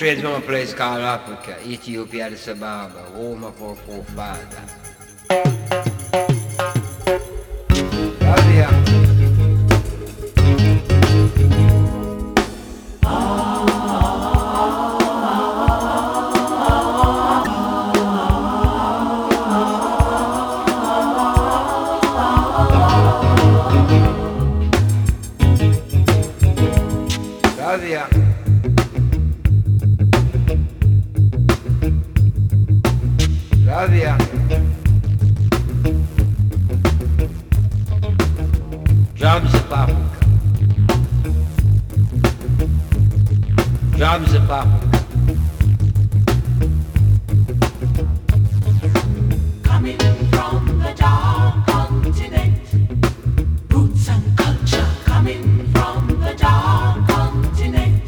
Straight from a place called Africa, Ethiopia, Addis Ababa, home of our forefathers. Radia. Radia. Drums of Africa. Drums of Africa.